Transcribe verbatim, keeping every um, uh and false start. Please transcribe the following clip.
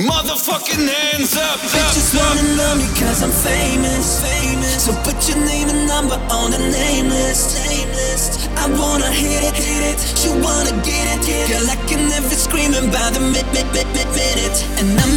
Motherfucking hands up, up, Bitches up. wanna know me cause I'm famous, famous. So put your name and number on the name list, name list. I wanna hit it, hit it. She wanna get it, get it. Girl, I can never screaming by the mid, mid, mid, mid, minute. And I'm